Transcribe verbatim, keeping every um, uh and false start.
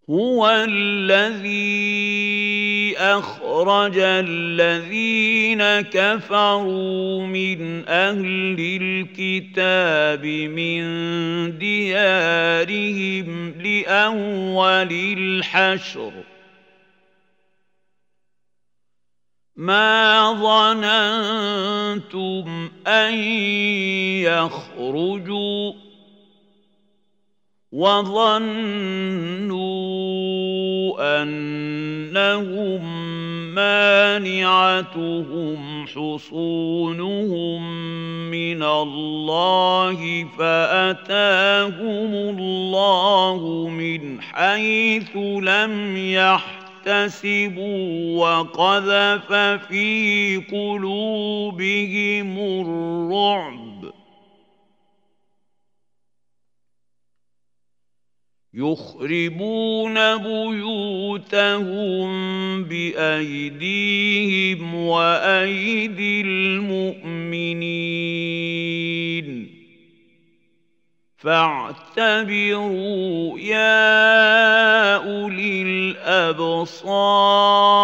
هُوَ الَّذِي أَخْرَجَ الَّذِينَ كَفَرُوا مِنْ أَهْلِ الْكِتَابِ مِنْ دِيَارِهِمْ لِأَوَّلِ الْحَشْرِ مَا ظَنَنتُمْ أَنْ يَخْرُجُوا وَظَنُّوا أَنَّهُم مَّانِعَتُهُمْ حُصُونُهُم مِّنَ اللَّهِ فَأَتَاهُمُ اللَّهُ مِنْ حَيْثُ لَمْ يَحْتَسِبُوا وَقَذَفَ فِي قُلُوبِهِمُ الرُّعْبَ يُخْرِبُونَ بُيُوتَهُم بِأَيْدِيهِمْ وَأَيْدِي الْمُؤْمِنِينَ فَاعْتَبِرُوا يَا أُولِي الْأَبْصَارِ